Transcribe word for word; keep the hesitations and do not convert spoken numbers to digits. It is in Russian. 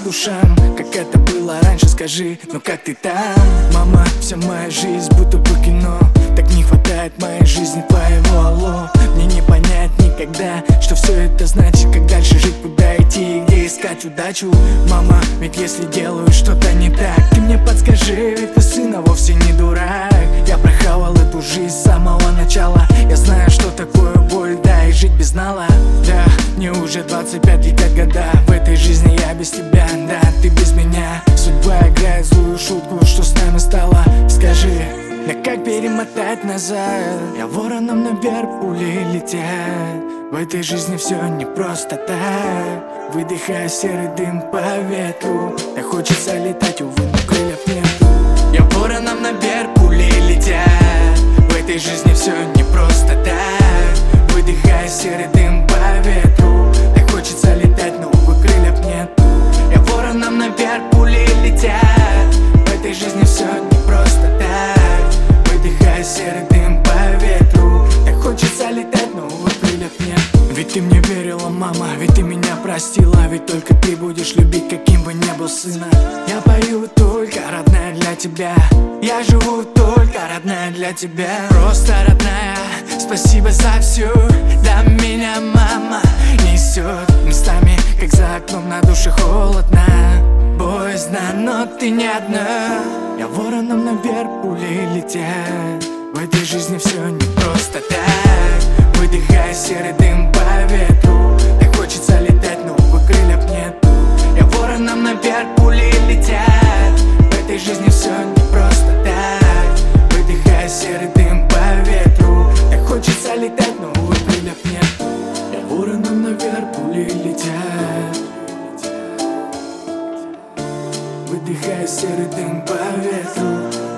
душам. Как это было раньше, скажи, ну как ты там? Мама, вся моя жизнь будто бы кино. Так не хватает моей жизни твоего алло. Мне не понять никогда, что все это значит, как дальше жить, куда идти и где искать удачу. Мама, ведь если делаю что-то не так, ты мне подскажи, ведь ты сына вовсе не дурак. Я прохавал эту жизнь с самого начала. Я знаю, что такое боль, да, и жить без нала. Да, мне уже двадцать пять, летят года. В этой жизни я без тебя, да, ты без меня. Судьба играет злую шутку, что с нами стало, скажи. Да как перемотать назад? Я вороном наверх, пули летят. В этой жизни все не просто так. Выдыхая серый дым по ветру. Так хочется летать, увы, но крыльев нету. Я вороном наверх, пули летят. В этой жизни все не просто так. Выдыхая серый дым по ветру. Так хочется летать, но увы, крыльев нету. Я вороном наверх, пули летят. В этой жизни все не просто так. Выдыхая серый дым по ветру. Так хочется летать, но увы, крыльев нет. Ведь ты мне верила, мама, ведь ты меня простила. Ведь только ты будешь любить, каким бы ни был сына. Я пою только, родная, для тебя. Я живу только, родная, для тебя. Просто родная, спасибо за всю. Да меня мама несет местами, как за окном, на душе холодно. Боязно, но ты не одна. Я вороном наверх, пули летят. В этой жизни все не просто так. Выдыхая серый дым по ветру. Так хочется летать, но увы, крыльев нет. Я вороном наверх, пули летят. В этой жизни все не просто так. Выдыхая серый дым по ветру. Так хочется летать, но увы, крыльев нет. Я вороном наверх, пули летят. Выдыхая серый дым по ветру.